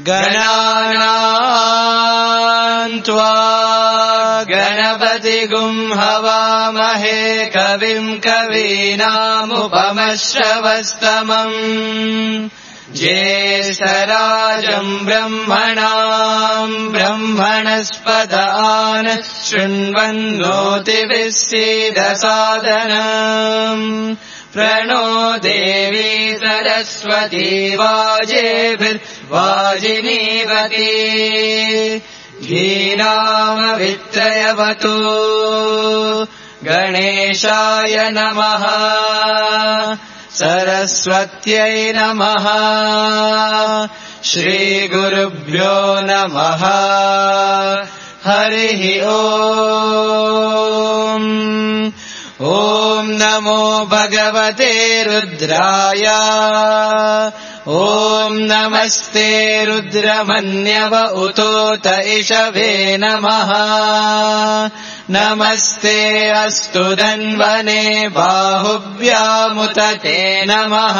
गणानां त्वा गणपतिगुं हवामहे कविं कवीनामुपमश्रवस्तमम् ज्येष्ठराजं ब्रह्मणां ब्रह्मणस्पत आनः शृण्वन्नोतिभिः सीदसादनम् प्रणो देवी सरस्वती वाजेभिर्वाजिनीवती धीनामवित्रयवतु गणेशाय नमः सरस्वत्यै नमः श्रीगुरुभ्यो नमः हरिः ओम् ॐ नमो भगवते रुद्राय ॐ नमस्ते रुद्रमन्यव उतोत इषवे नमः नमस्ते अस्तु धन्वने बाहुभ्यामुत ते नमः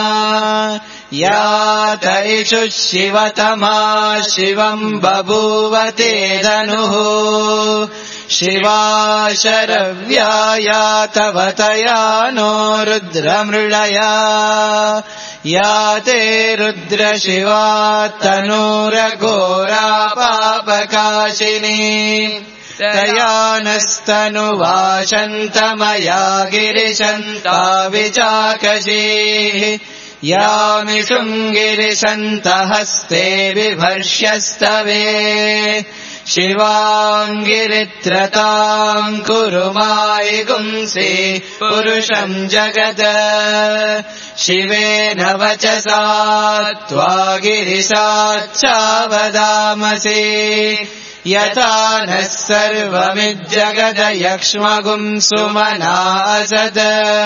यात इषु शिवतमा शिवं बभूव ते धनुः शिवा शरव्या तव तया नो रुद्रमृळया या ते रुद्रशिवा तनूरघोरा पापकाशिनी तया नस्तनुवाशन्तमया गिरिशन्ता विचाकशीः यामि शृङ्गिरिशन्तहस्ते बिभर्ष्यस्तवे शिवाङ्गिरित्रताम् कुरु मायि गुंसि पुरुषम् जगद शिवेन वचसा त्वा गिरिशाच्चावदामसि यथा नः सर्वमिज्जगदयक्ष्मगुं सुमना असद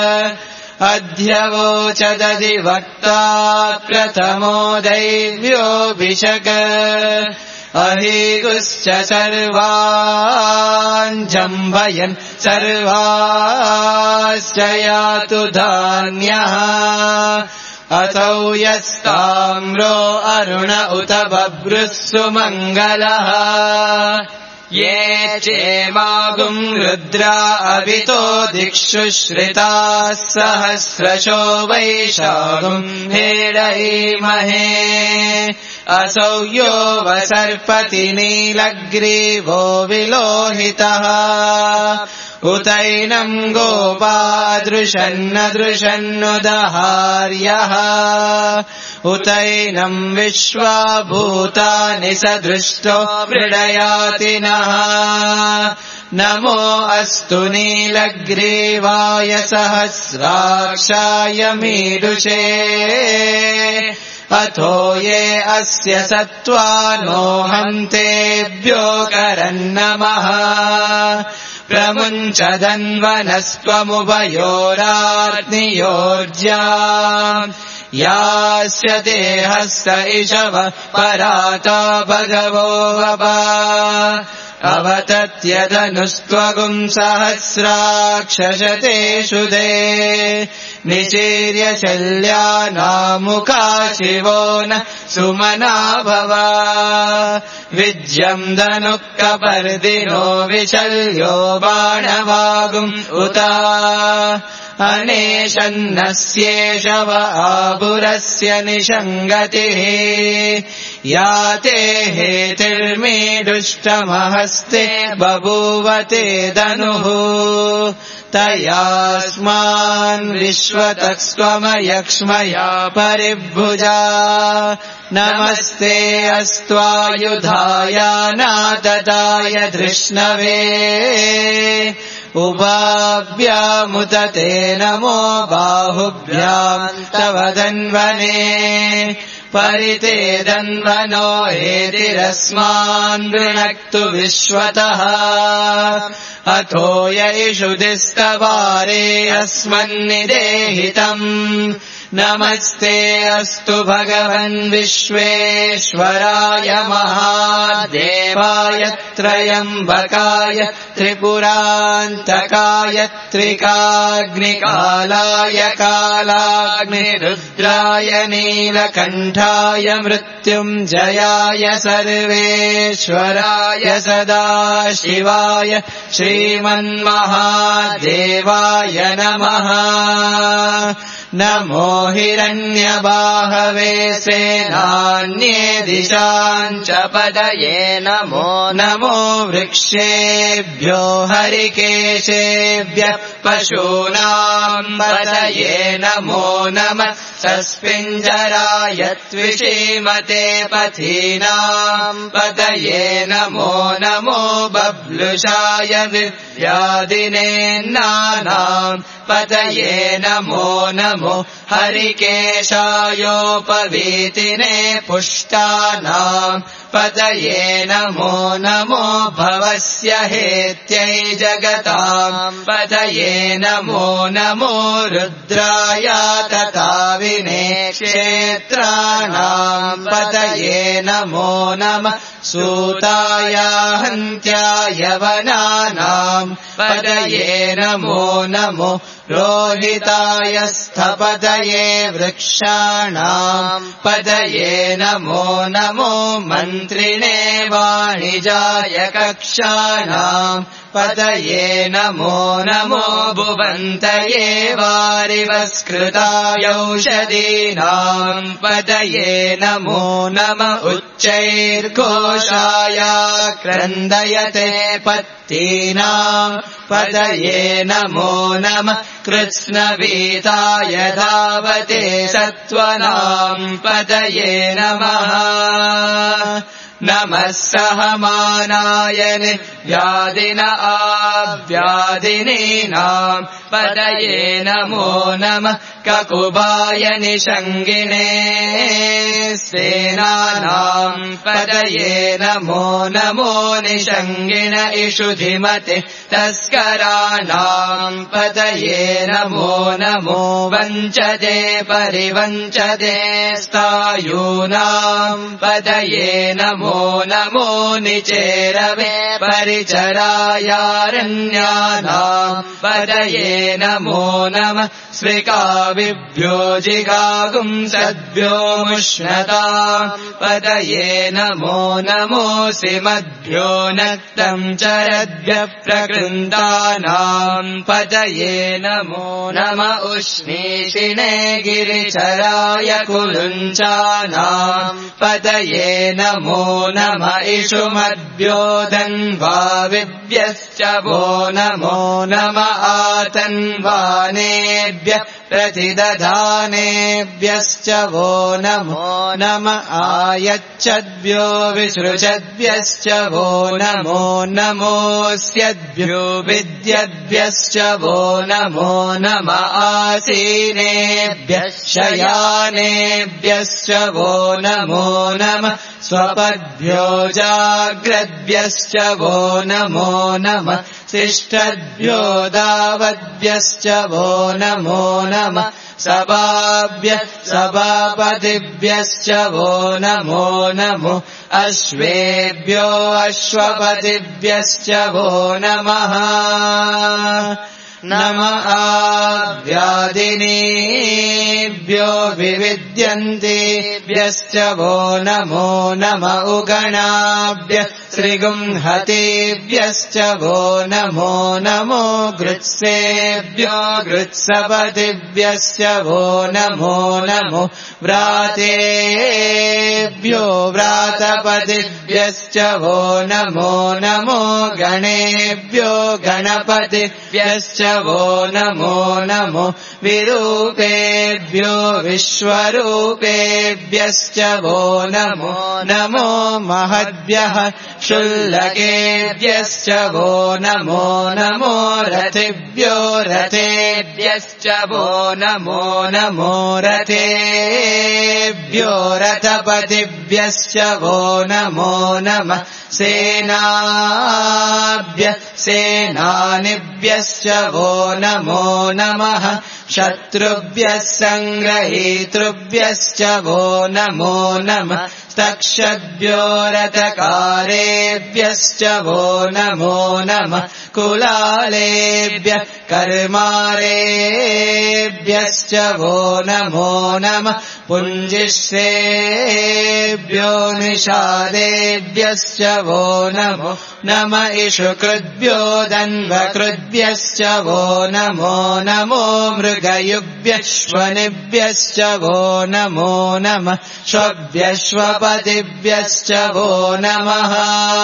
अध्यवोचदधिवक्ता प्रथमो दैव्योऽभिषक अहीगुश्च सर्वान् जम्भयन् सर्वाश्च यातु धान्यः असौ यस्ताम्रो अरुण उत बभ्रुः सुमङ्गलः ये चेमागुं रुद्रा अवितो दिक्षु श्रिताः सहस्रशो वैशागुं हेडयीमहे असौ यो वसर्पति नीलग्रीवो विलोहितः उतैनं गोपादृशन्नदृशन्नुदहार्यः उतैनं विश्वाभूतानि सदृष्टो मृडयाति नः नमो अस्तु नीलग्रीवाय सहस्राक्षाय मीडुषे अथो ये अस्य सत्त्वानो हन्तेभ्यो करन्नमः प्रमुञ्चदन्वनस्त्वमुभयोराग्नियोर्जा यास्य देहस्य इषवः पराता भगवो वपा अवतत्यदनुस्त्वगुं सहस्राक्षशतेषु दे निशीर्य शल्यानामुखा शिवो न सुमना भव विज्यं धनुक्कपर्दिनो विशल्यो बाणवागुम् उता अनेशन्नस्येषव आपुरस्य निषङ्गतिः या ते हेतिर्मीडुष्टमहस्ते बभूवते धनुः तयास्मान् विश्वतस्त्वमयक्ष्मया परिभुजा नमस्ते अस्त्वायुधाय नाददाय धृष्णवे उभाभ्यामुत ते नमो बाहुभ्यां तव धन्वने परिते धन्वनो हेतिरस्मान् गृणक्तु विश्वतः अथो यैषु दिस्तवारे अस्मन्निदेहितम् नमस्ते अस्तु भगवन् विश्वेश्वराय महादेवाय त्रयम्बकाय त्रिपुरान्तकाय त्रिकाग्निकालाय कालाग्निरुद्राय नीलकण्ठाय मृत्युञ्जयाय सर्वेश्वराय सदाशिवाय श्रीमन्महादेवाय नमः। नमो हिरण्यबाहवे सेनान्ये दिशाञ्च पदये नमो नमो वृक्षेभ्यो हरिकेशेभ्यः पशूनाम् पदये नमो नमः। सस्पिञ्जराय त्विषीमते पथीनाम् पदये नमो नमो बब्लुषाय विद्यादिनेन्नानाम् पदये नमो नमो हरिकेशायोपवीतिने पुष्टानाम् पदये नमो नमो भवस्य हेत्यै जगताम् पदये नमो नमो रुद्राय तताविने क्षेत्राणाम् पदये नमो नमः। सूताय हन्त्याय वनानाम् पदये नमो नमो रोहिताय स्थपदये वृक्षाणाम् पदये नमो नमो मन्त्रिणे वाणिजाय कक्षाणाम् पदये नमो नमो भुवन्तये वारिवस्कृताय औषधीनाम् पदये नमो नम उच्चैर्घोषाय क्रन्दयते पत्तीनाम् पदये नमो नमः। कृत्स्नवीताय धावते सत्त्वनाम् पदये नमः। नमः सहमानाय निर्व्याधिन आव्याधिनीनाम् पदये नमो नमः। ककुबाय निषङ्गिणे सेनानाम् पदये नमो नमो निषङ्गिण इषुधिमते तस्कराणाम् पदये नमो नमो वञ्चते परिवञ्चते स्थायूनाम् पदये नमो नमो निचेरवे परिचरायारण्यानाम् पदये नमो नमः। स्विकाविभ्यो जिगागुम् सद्भ्यो मुष्णताम् पदये नमो नमोऽसि मद्भ्यो नक्तम् चरद्भ्यः प्रकृन्तानाम् पदये नमो नम उष्णीषिणे गिरिचराय कुलुञ्चानाम् पदये नमो नम इषुमद्भ्यो धन्वाविभ्यश्च वो नमो नम आतन्वानेभ्यः प्रतिदधानेभ्यश्च वो नमो नम आयच्छद्भ्यो विसृजद्भ्यश्च वो नमो नमोऽस्यद्भ्यो विद्यद्भ्यश्च वो नमो नम आसीनेभ्यः शयानेभ्यश्च वो नमो नमः। स्वपद्भ्यो जाग्रद्भ्यश्च वो नमो नमः। शिष्टद्भ्यो दावद्भ्यश्च वो नमो नमः। सभाभ्यः सभापतिभ्यश्च वो नमो नमो अश्वेभ्यो अश्वपतिभ्यश्च वो नमः। नम आव्यादिनीभ्यो विविद्यन्तेभ्यश्च वो नमो नम उगणाभ्यः श्रीगुंहतेभ्यश्च वो नमो नमो गृत्सेभ्यो गृत्सपतिभ्यश्च वो नमो नमो व्रातेभ्यो व्रातपतिभ्यश्च वो नमो नमो गणेभ्यो गणपतिभ्यश्च वो नमो नमो विरूपेभ्यो विश्वरूपेभ्यश्च वो नमो नमो महद्भ्यः शुल्लकेभ्यश्च वो नमो नमो रथिभ्यो रथेभ्यश्च वो नमो नमो रथेभ्यो रथपतिभ्यश्च वो नमो नमः सेनाभ्यः सेनानिभ्यश्च वो नमो नमः शत्रुभ्यः सङ्ग्रहीतृभ्यश्च वो नमो नमः तक्षद्भ्यो रथकारेभ्यश्च वो नमो नमः कुलालेभ्यः कर्मारेभ्यश्च वो नमो नमः पुञ्जिष्ठेभ्यो निषादेभ्यश्च वो नमो नमः इषुकृद्भ्यो दन्वकृद्भ्यश्च वो नमो नमो मृगयुभ्यश्वनिभ्यश्च वो नमो नमः श्वभ्यश्वपतिभ्यश्च वो नमः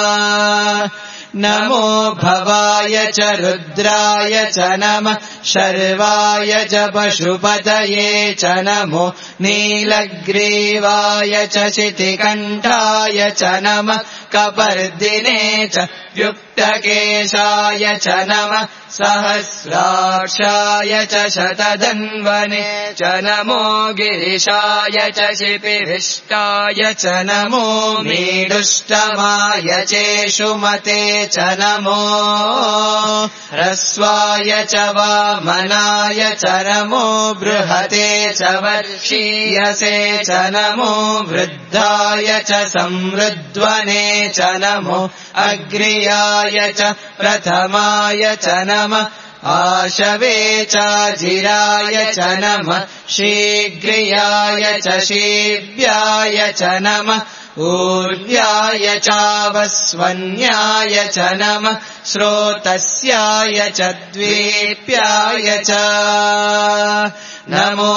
नमो भवाय च रुद्राय च नमः शर्वाय च पशुपतये च नमो नीलग्रीवाय च शितिकण्ठाय च नमः कपर्दिने च युक्तकेशाय च नमः सहस्राक्षाय च शतधन्वने च नमो गिरिशाय च शिपिविष्टाय च नमो मीडुष्टमाय चेषुमते च नमो ह्रस्वाय च वामनाय च नमो बृहते च वर्षीयसे च नमो वृद्धाय च संवृद्ध्वने च नमो अग्र्याय च प्रथमाय च नमः आशवे चाजिराय च नमः शीघ्रियाय च शीव्याय च नमः ऊर्व्याय चावस्वन्याय च नमः स्रोतस्याय च द्वीप्याय च नमो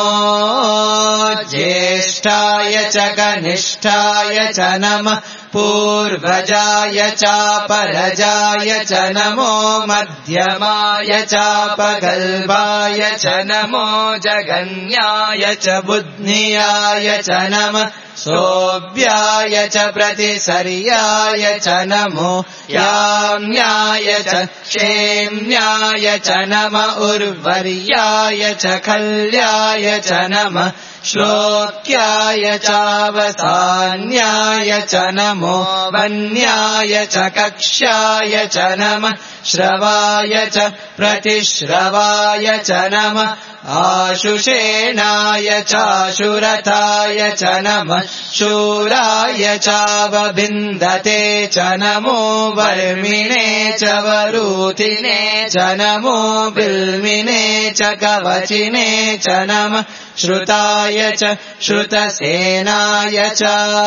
ज्येष्ठाय च कनिष्ठाय च नमः पूर्वजाय चापरजाय च नमो मध्यमाय चापगल्भाय च नमो जगन्याय च बुद्ध्याय च नमः सोऽव्याय च प्रतिसर्याय च नमो याम्याय च क्षेम्याय च नमः उर्वर्याय च खल्याय च नमः श्लोक्याय चावसान्याय च नमो वन्याय च कक्ष्याय च नमः श्रवाय च प्रतिश्रवाय च नमः आशुषेणाय चाशुरथाय च नमः शूराय चावभिन्दते च नमो वर्मिणे च वरूथिने च नमो बिल्मिने च कवचिने च नमः श्रुताय च श्रुतसेनाय च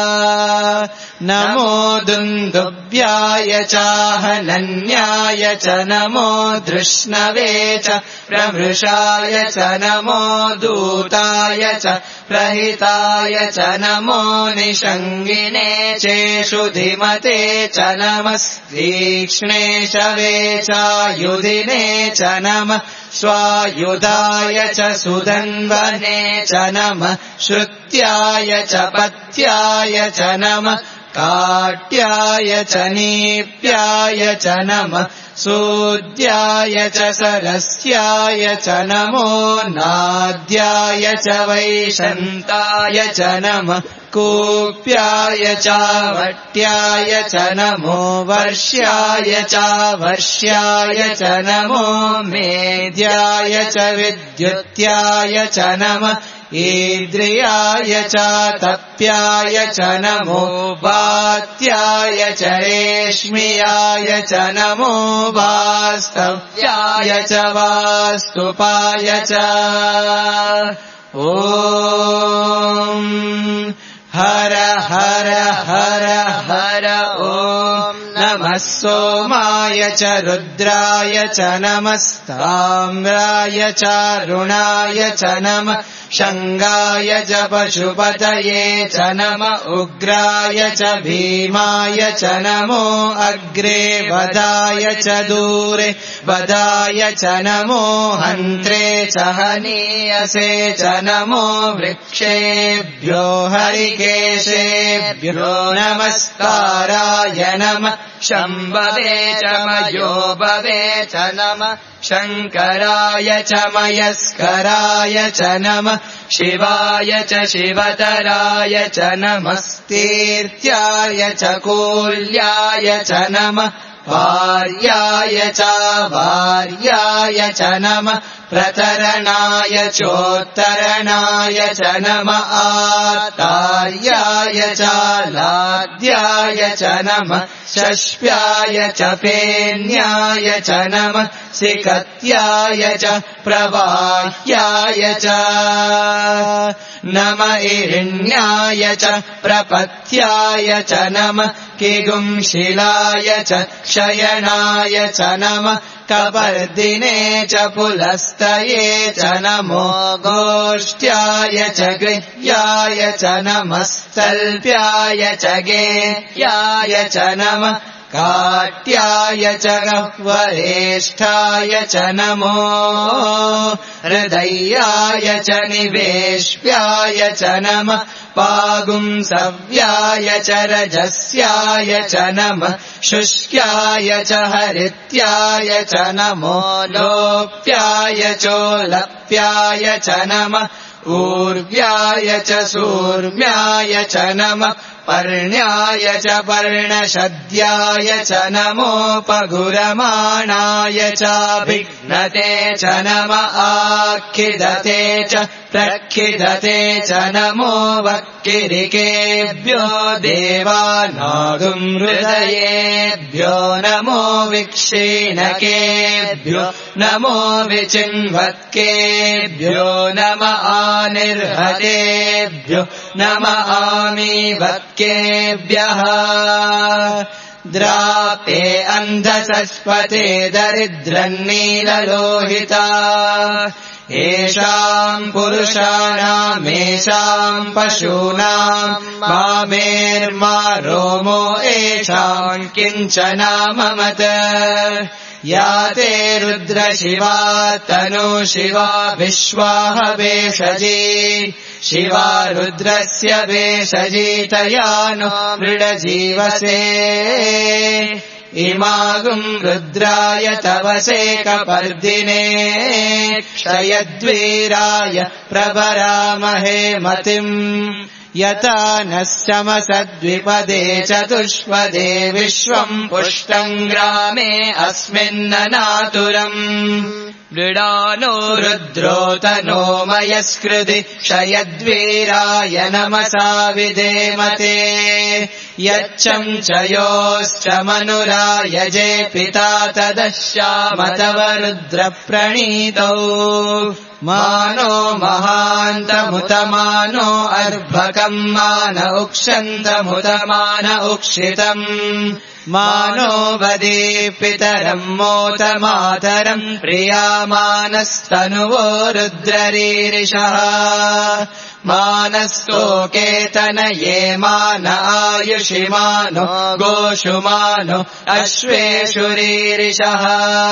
नमो दुन्दुभ्याय चाहनन्याय च नमो धृष्णवे च प्रमृषाय च नमो दूताय च प्रहिताय च नमो निषङ्गिने चेषुधिमते च नमः तीक्ष्णे शवे चायुधिने च नमः स्वायुधाय च सुधन्वने च नमः श्रुत्याय च पत्याय च नमः काट्याय च नीप्याय च नमः सूद्याय च सरस्याय च नमो नाद्याय च वैशन्ताय च नमः कूप्याय चावट्याय च नमो वर्ष्याय चावर्ष्याय च नमो मेद्याय च विद्युत्याय च नमः ईद्रियाय च तप्याय च नमो वात्याय च रेश्मियाय च नमो वास्तव्याय च वास्तुपाय च ॐ हर हर हर हर ॐ नमः सोमाय च रुद्राय च नमस्ताम्राय च रुणाय च नमः शङ्गाय च पशुपतये च नम उग्राय च भीमाय च नमो अग्रे वदाय च दूरे वदाय च नमो हन्त्रे च हनीयसे च नमो वृक्षेभ्यो हरिकेशेभ्यो नमस्काराय नमः शम्भवे च मयोभवे च नमः शङ्कराय च मयस्कराय च नमः शिवाय च शिवतराय च नमस्तीर्थ्याय च कूल्याय च नमः वार्याय च वार्याय च नमः प्रतरणाय चोत्तरणाय च नमः आतार्याय च लाद्याय च नमः शश्व्याय च पेन्याय च नमः सिकत्याय च प्रवाह्याय च नम इरिण्याय च प्रपथ्याय च नमः किगुंशिलाय च शयनाय च नमः कपर्दिने च पुलस्तये च नमो गोष्ठ्याय च गृह्याय च नमः स्तल्प्याय च गेह्याय च नमः काट्याय च गह्वरेष्ठाय च नमो हृदयाय च निवेश्याय च नमः पागुंसव्याय च रजस्याय च नमः शुष्क्याय च हरित्याय च नमो लोप्याय चोलप्याय च नमः ऊर्व्याय च सूर्व्याय च नमः पर्ण्याय च पर्णशद्याय च नमोपगुरमाणाय चाभिघ्नते च नमः आखिदते च प्रखिदते च नमो वक्किरिकेभ्यो देवानागुंहृदयेभ्यो नमो विक्षीणकेभ्यो नमो विचिन्वत्केभ्यो नमः आनिर्हतेभ्यो नमः आमीवत्केभ्यः द्रापे अन्धसस्पते दरिद्रन्नीललोहिता येषाम् पुरुषाणामेषाम् पशूनाम् मामेर्मा रोमो येषाम् किञ्चनाममत या ते रुद्रशिवा तनु शिवा विश्वाह भेषजी शिवा रुद्रस्य भेषजीतया नो मृडजीवसे इमागुम् रुद्राय तवसे कपर्दिने क्षयद्वीराय प्रवरामहे मतिम् यथा नः शमसद्विपदे चतुष्पदे विश्वम् पुष्टम् ग्रामे अस्मिन्ननातुरम् मृडानो रुद्रोतनो मयस्कृति क्षयद्वीराय नमसा विधेमते यच्चम् च योश्च मनुरायजे पिता तदश्यामतव रुद्रप्रणीतौ मानो महान्तमुतमानो अर्भकम् मान उक्षन्तमुतमान उक्षितम् मानो वदीपितरम् मोतमातरम् प्रियामानस्तनुवो रुद्ररीरिषः मानस्तोकेतनये मान आयुषि मानो गोषु मानो अश्वेषु रीरिषः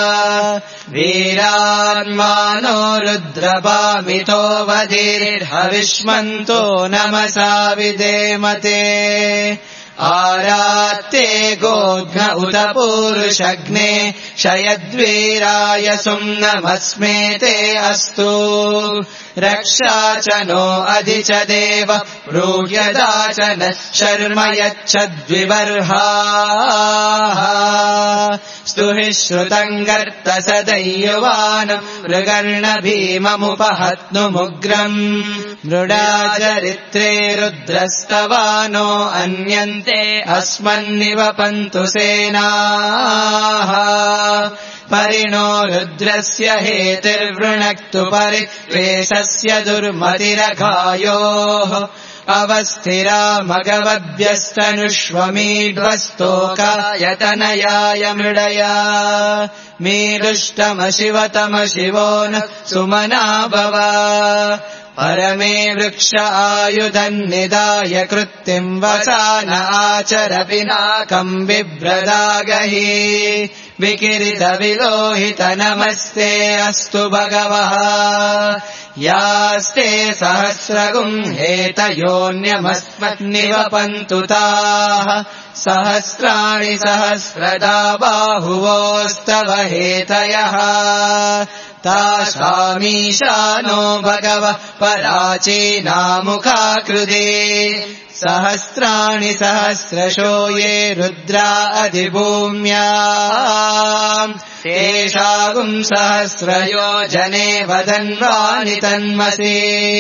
वीरान्मानो रुद्रभामितो वधीर्हविष्मन्तो नमसा विधेमते आरात्ते गोघ्न उत पूरुषग्ने क्षयद्वीराय सुम्नमस्मे ते अस्तु रक्षा च नो अधि च देव ब्रूह्यदा च नः शर्म यच्छद्विबर्हाः स्तुहि श्रुतम् गर्तसदैयुवानम् मृगर्ण भीममुपहत्नुमुग्रम् मृडाचरित्रे रुद्रस्तवानो अन्यन्ते अस्मन्निवपन्तु सेनाः परिणो रुद्रस्य हेतिर्वृणक्तु परिक्लेशस्य दुर्मतिरघायोः अवस्थिरा मगवभ्यस्तनुष्वमीढ्वस्तोकायतनयाय मृडया मीडुष्टमशिवतमशिवो न सुमना भव परमे वृक्ष आयुधन्निदाय कृत्तिम् वसान आचर पिनाकम् बिभ्रदागहि विकिरित विलोहित नमस्ते अस्तु भगवः यास्ते सहस्रगुम् हेतयोऽन्यमस्मन्निवपन्तु ताः सहस्राणि सहस्रदा बाहुवोस्तव हेतयः तासामीशानो भगवः पराचीनामुखाकृते सहस्राणि सहस्रशो ये रुद्रा अधिभूम्याम् तेषागुम् सहस्रयोजने वदन्वानि तन्मसि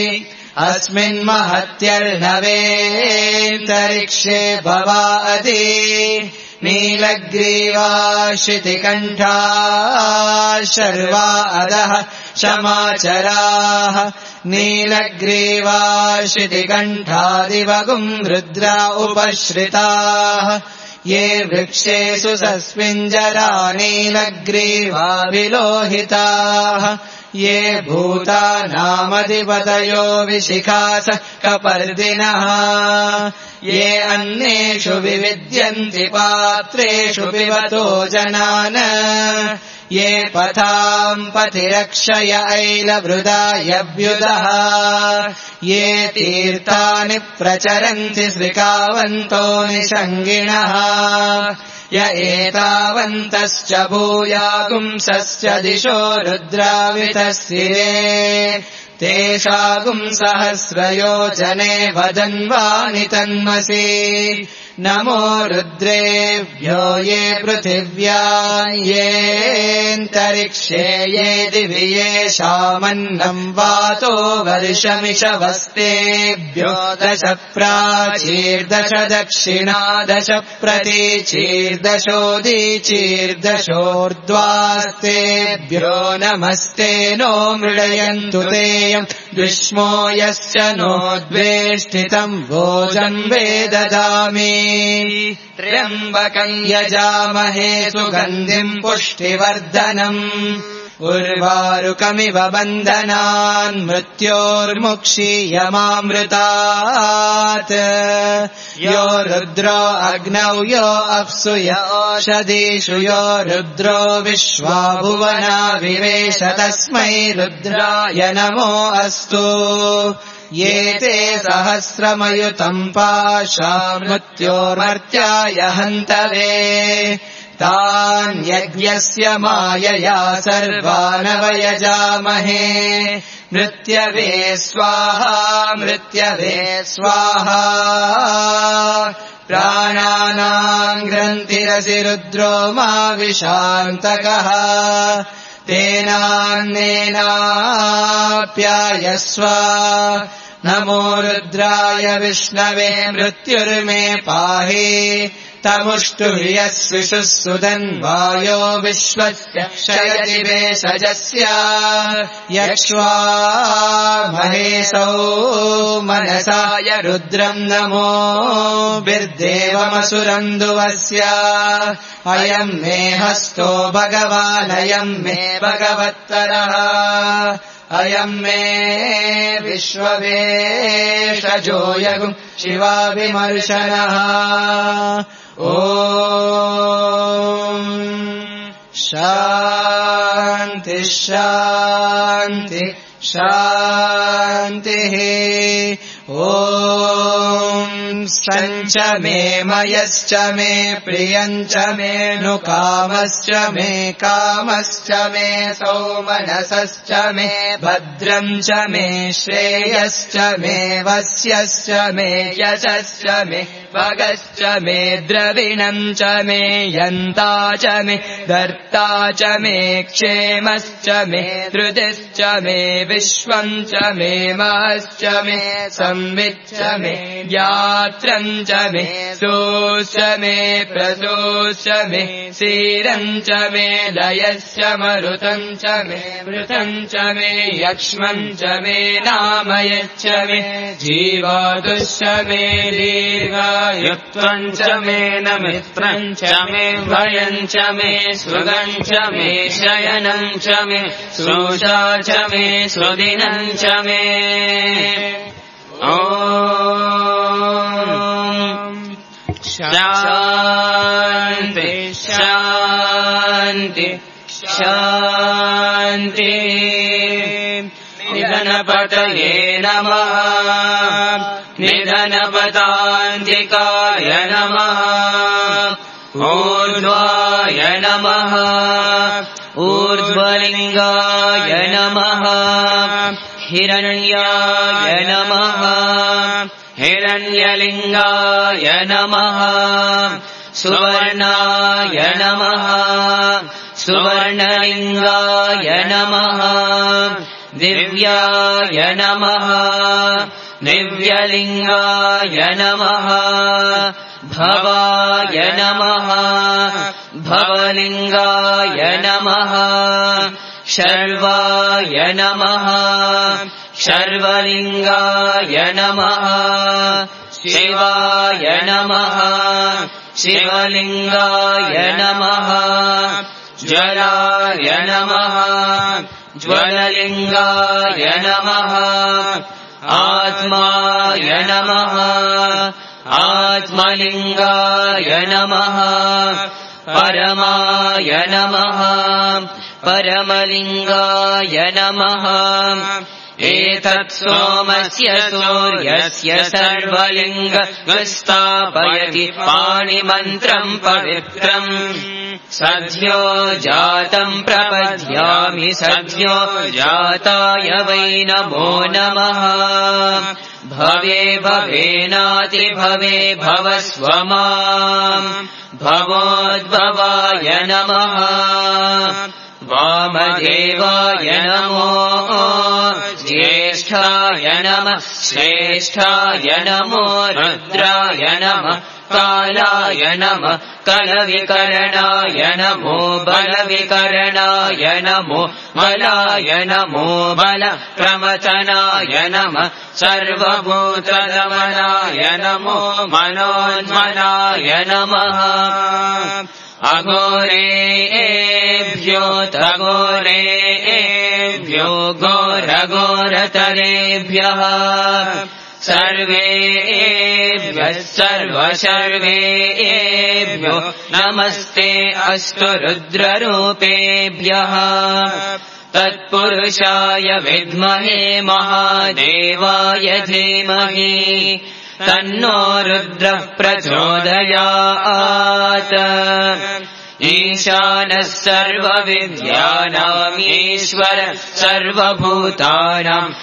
अस्मिन्महत्यर्णवेऽन्तरिक्षे भवादि नीलग्रीवा श्रुतिकण्ठा शर्वा अधः क्षमाचराः नीलग्रीवा श्रुतिकण्ठादिवगुम् रुद्रा उपश्रिताः ये वृक्षेषु सस्मिञ्जरा नीलग्रीवा विलोहिताः ये भूतानामधिपतयो विशिखास कपर्दिनः ये अन्येषु विविद्यन्ति पात्रेषु पिबतो जनान् ये पथाम् पथिरक्षय ऐलवृदायव्युदः ये तीर्थानि प्रचरन्ति श्रिकावन्तो निषङ्गिणः य एतावन्तश्च भूयागुंसश्च दिशो रुद्रावितस्थिरे तेषागुम् सहस्रयोजने वदन्वानि तन्मसि नमो रुद्रेभ्यो ये पृथिव्या येऽन्तरिक्षे ये दिवि येषामन्नम् वातो वर्षमिषवस्तेभ्यो दश प्राचीर्दश दक्षिणा दश प्रतीचीर्दशोदीचीर्दशोर्ध्वास्तेभ्यो नमस्ते नो मृडयन्तु तेयम् द्विष्मो यश्च नो द्वेष्टितम् भोजम् वेददामि त्र्यम्बकम् यजामहे सुगन्धिम् पुष्टिवर्धनम् उर्वारुकमिव बन्धनान् मृत्योर्मुक्षीयमामृतात् यो रुद्रो अग्नौ यो अप्सु यो ओषधीषु यो रुद्रो विश्वा भुवना विवेश तस्मै रुद्राय नमो अस्तु ये ते सहस्रमयुतम् पाशा मृत्योर्मर्त्याय हन्तवे तान् यज्ञस्य मायया सर्वानवयजामहे मृत्यवे स्वाहा मृत्यवे स्वाहा प्राणानाम् ग्रन्थिरसि रुद्रो मा विशान्तकः तेनान्नेनाप्यायस्व नमो रुद्राय विष्णवे मृत्युर्मे पाहि तमुष्टुर्यस्विषुः सुदन्वायो विश्वस्य क्षयति भेषजस्य यक्ष्वा महेशौ मनसाय रुद्रम् नमो बिर्देवमसुरम् दुवस्य अयम् मे हस्तो भगवानयम् मे भगवत्तरः अयम् मे विश्ववेशजो यगुम् शिवाभिमर्शनः ॐ शान्ति शान्ति शान्तिः ॐ सञ्च मे मयश्च मे प्रियञ्च मे नुकामश्च मे कामश्च मे सौमनसश्च मे भद्रम् च मे श्रेयश्च मे वस्यश्च मे यशश्च मे भगश्च मे द्रविणम् च मे यन्ता च मे धर्ता च मे क्षेमश्च मे धृतिश्च मे विश्वम् च मे महश्च मे संविच्च मे ज्ञाता वस्त्रम् च मे सोश्च मे प्रसोश्च मे सीरम् च मे लयश्च मरुतम् च मे मृतम् च मे यक्ष्मम् च मे नामयच्च मे जीवादुश्च मे दीर्घायुत्वम् च मे नमित्रम् च मे भयम् च मे सुगम् च मे शयनम् च मे श्रोषा च मे सुदिनम् च मे शान्ति शान्ति शान्ति निधनपतये नमः निधनपतान्तिकाय नमः ऊर्ध्वाय नमः ऊर्ध्वलिङ्गाय नमः हिरण्याय नमः हिरण्यलिङ्गाय नमः सुवर्णाय नमः सुवर्णलिङ्गाय नमः दिव्याय नमः दिव्यलिङ्गाय नमः भवाय नमः भवलिङ्गाय नमः शर्वाय नमः शर्वलिङ्गाय नमः शिवाय नमः शिवलिङ्गाय नमः ज्वलाय नमः ज्वललिङ्गाय नमः आत्माय नमः आत्मलिङ्गाय नमः परमाय नमः परमलिङ्गाय नमः एतत् सोमस्य सूर्यस्य सर्वलिङ्गस्थापयति पाणिमन्त्रम् पवित्रम् सद्यो जातम् प्रपद्यामि सद्यो जाताय वै नमो नमः भवे भवेनाति भवे भवस्व माम् भवोद्भवाय नमः वामदेवाय नमो ज्येष्ठाय नमः श्रेष्ठाय नमो रुद्राय नमः कालाय नमः कलविकरणाय नमो बलविकरणाय नमो बलाय नमो बलप्रमथनाय नमः सर्वभूतदमनाय नमो मनोन्मनाय नमः अघोरेभ्यो तघोरेभ्यो घोरघोरतरेभ्यः सर्वेभ्यः सर्वसर्वेभ्यो नमस्ते अस्तु रुद्ररूपेभ्यः तत्पुरुषाय विद्महे महादेवाय धीमहि तन्नो रुद्रः प्रचोदयात् ईशानः सर्वविद्यानाम् ईश्वरः सर्वभूतानाम्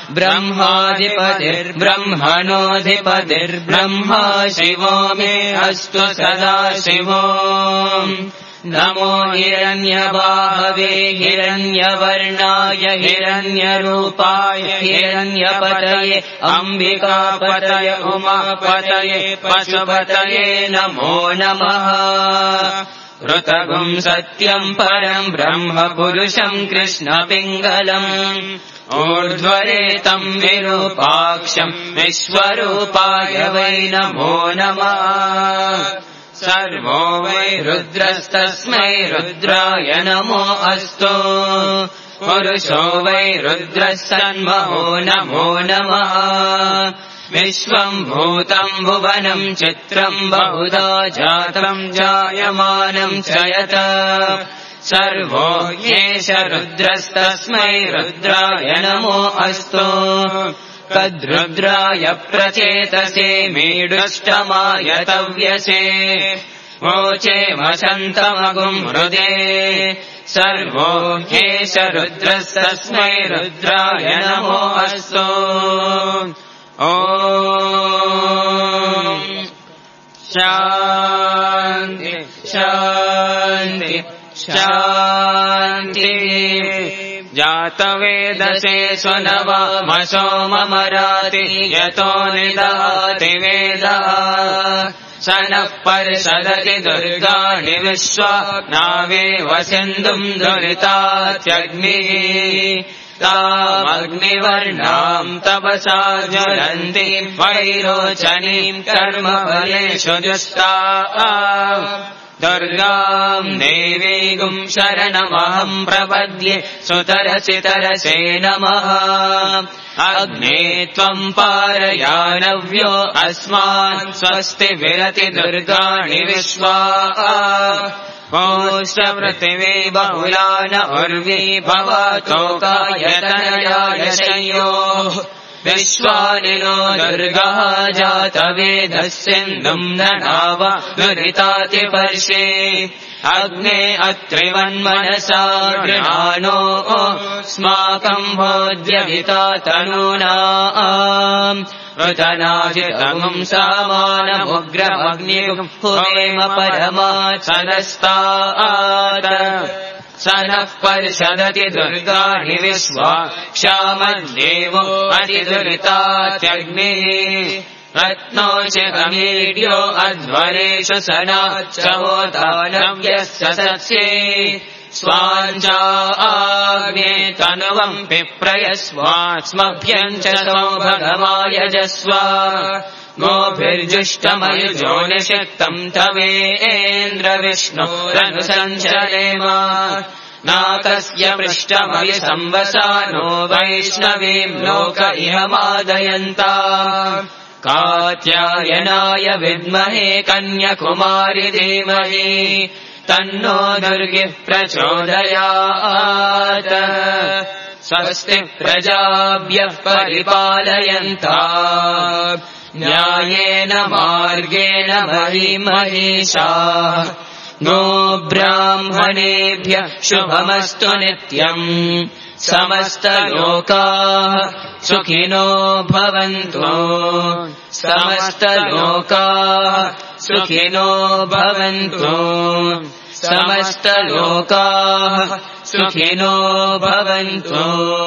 ब्रह्माधिपतिर्ब्रह्मणोऽधिपतिर्ब्रह्मा शिवो मे अस्तु सदा शिवो नमो हिरण्यबाहवे हिरण्यवर्णाय हिरण्यरूपाय हिरण्यपतये अम्बिकापतये उमापतये पशुपतये नमो नमः ऋतगुम् सत्यम् परम् ब्रह्म पुरुषम् कृष्णपिङ्गलम् ऊर्ध्वरेतम् विरूपाक्षम् विश्वरूपाय वै नमो नमः सर्वो वै रुद्रस्तस्मै रुद्राय नमो अस्तु पुरुषो वै रुद्रः सन्महो नमो नमः विश्वम् भूतम् भुवनम् चित्रम् बहुधा जातम् जायमानम् च यत् सर्वो ह्येष रुद्रस्तस्मै रुद्राय नमो अस्तु तद्रुद्राय प्रचेतसे मीडुष्टमाय तव्यसे वोचे वसन्तमगुम् हृदे सर्वो ह्येष रुद्रस्तस्मै रुद्राय नमो अस्तु ॐ शान्ति शान्ति शान्ति जातवेदसे स्वनवामसो ममराति यतो निदहाति वेदः स नः पर्षदति दुर्गाणि विश्वा नावेव सिन्धुम् दुरितात्यग्निः तामग्निवर्णाम् तपसा ज्वलन्तीम् वैरोचनीम् कर्मफलेषु जुष्टाः दुर्गाम् देवीगुम् शरणमहम् प्रपद्ये सुतरसि तरसे नमः अग्ने त्वम् पारयानव्यो अस्मान् स्वस्ति विरति दुर्गाणि विश्वा पौष्टपृथिवी बहुला न उर्वी भवतोकायतनयाय शयोः विश्वानि नो दुर्गः जातवेदस्सिन्धुम् ननाव दुरिताति पर्षे अग्ने अत्रिवन्मनसा गृहाणो अस्माकम् भोज्यविता तनूनाम् ऋतनाजितमुम् समानमुग्रमग्निम् हुमेम परमात्सदस्तात् स नः पर्षदति दुर्गाणि विश्वा क्षामद्देवो अतिदुरितात्यग्निः रत्नोऽशिखमीड्यो अध्वरेषु सनाच्चवोदानव्यस्य सत्स्ये स्वाञ्चाग्ने तनुवम् पिप्रयस्वास्मभ्यम् च सौभगमायजस्व गोभिर्जुष्टमयुजो निषिक्तम् तवेन्द्रविष्णोरनुसञ्चरेम नाकस्य पृष्ठमयि संवसानो वैष्णवीम् लोक इह मादयन्ता कात्यायनाय विद्महे कन्याकुमारि धीमहि तन्नो दुर्गिः प्रचोदयात् स्वस्ति प्रजाभ्यः परिपालयन्ताम् न्यायेन मार्गेण महिषाः नो ब्राह्मणेभ्यः शुभमस्तु नित्यम् समस्तलोकाः सुखिनो भवन्तु समस्तलोकाः सुखिनो भवन्तु समस्तलोकाः सुखिनो भवन्तु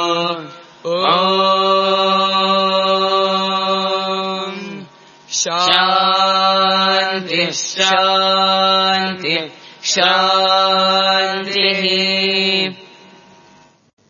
शान्ति शान्ति शान्तिः